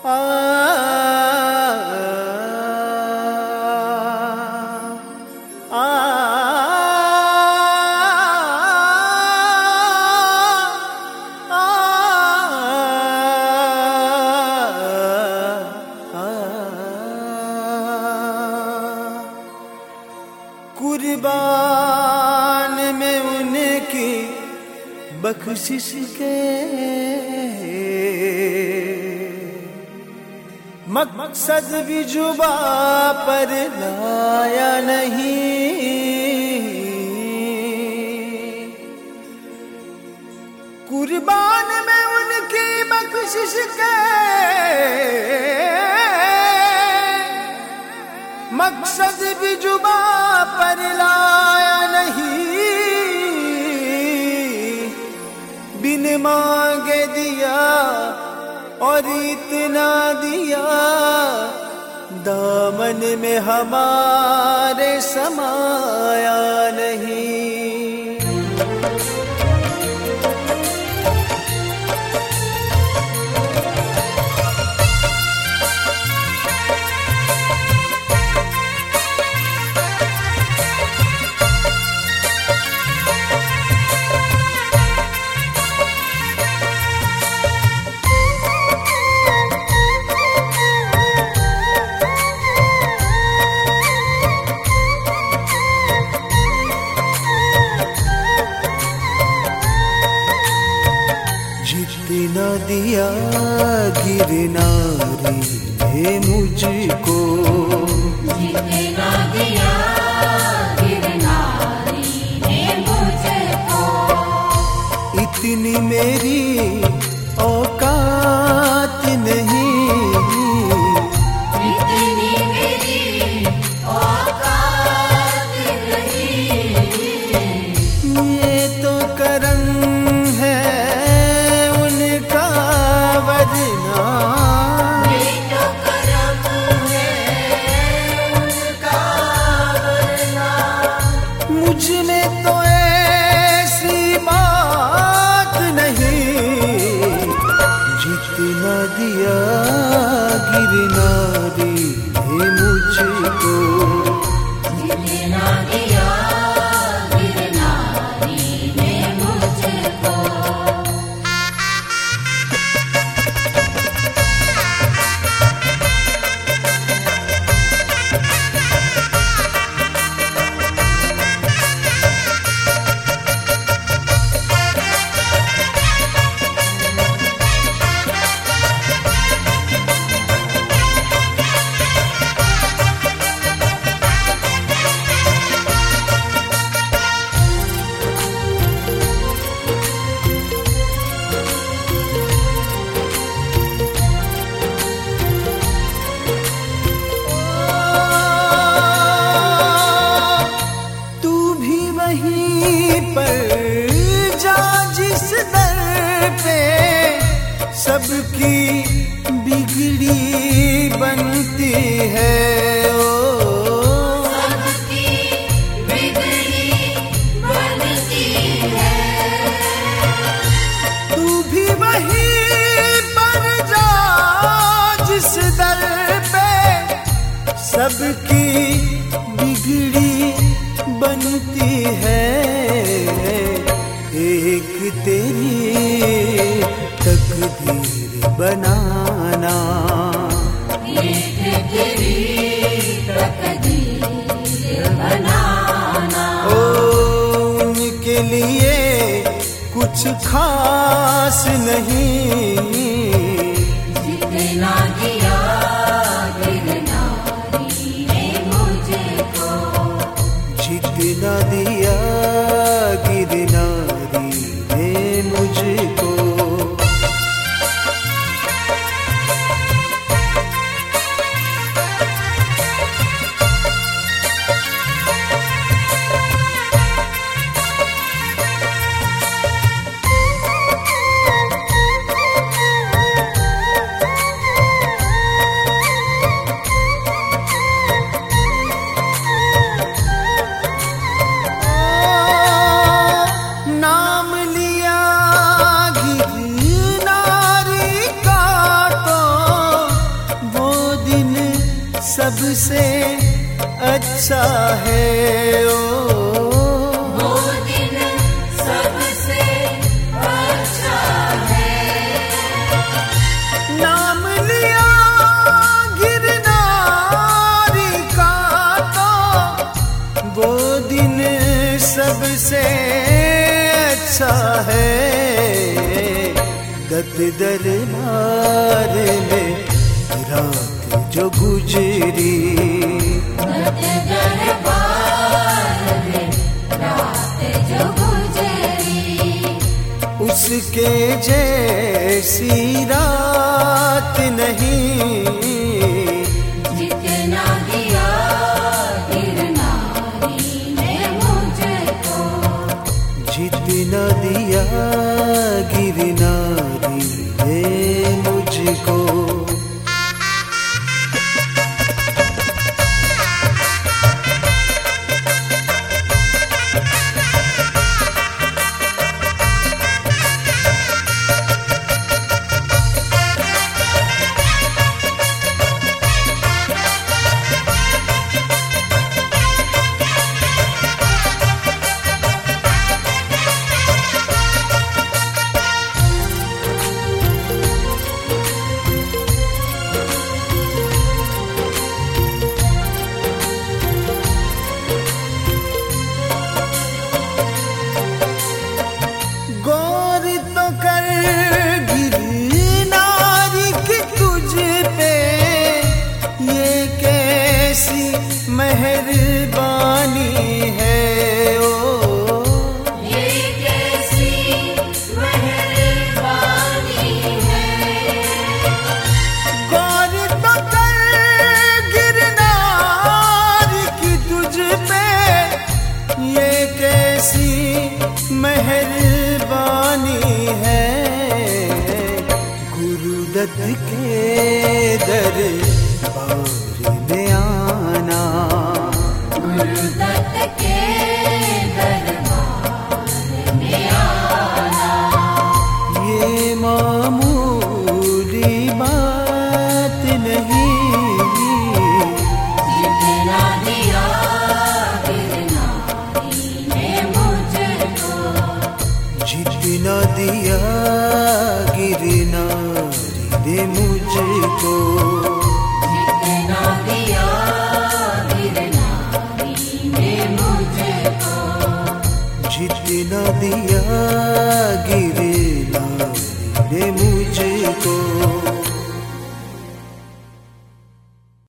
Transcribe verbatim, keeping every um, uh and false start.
आ, आ, कुर्बान में उनकी बख्शिश के मकसद भी जुबा पर लाया नहीं। कुर्बान में उनकी बख्शिश के मकसद भी जुबा पर लाया नहीं। बिन मांगे दिया और इतना दिया, दामन में हमारे समाया नहीं। जितना दिया गिरनारी ने मुझको, जितना दिया गिरनारी ने मुझको, इतनी मेरी औकात नहीं। इतनी मेरी औकात नहीं। ये तो करम है उनका, वरना ये तो करम है उनका, वरना मुझ में तो ऐसी बात नहीं। जितना दिया गिरनारी ने मुझको, जितना दिया गिरनारी ने मुझको। तू भी वहीं पर जा जिस दर पे सबकी बिगड़ी बनती है। ओ सबकी बिगड़ी बनती है। तू भी वहीं पर जा जिस दर पे सबकी बिगड़ी बनती है। एक तेरी तकदीर बनाना, एक तेरी तकदीर बनाना, ओ उनके लिए कुछ खास नहीं। जितना दिया गिरनारी ने मुझको, जितना दिया गिरनारी ने मुझको। सबसे अच्छा है ओ वो दिन सबसे अच्छा है। नाम लिया गिरनारी का तो वो दिन सबसे अच्छा है। दत्त दरबार में रात जो गुजरी दत्त दरबार में रात जो गुजरी उसके जैसी रात नहीं। जितना दिया गिरनारी ने मुझको जितना दिया गिरनारी ने मुझको। गौर तो कर गिरनारी की तुझ पे ये कैसी मेहरबानी है ओ ये कैसी मेहरबानी है। गौर तो कर गिरनारी की तुझ पे ये कैसी मेहरबानी है। गुरुदत्त के दरबार में आना गुरुदत्त के दरबार में आना ये मामूली बात नहीं। जितना दिया गिरनारी ने मुझको जितना दिया गिरनारी ने मुझको जितना दिया गिरनारी ने मुझको जितना दिया गिरनारी ने मुझको।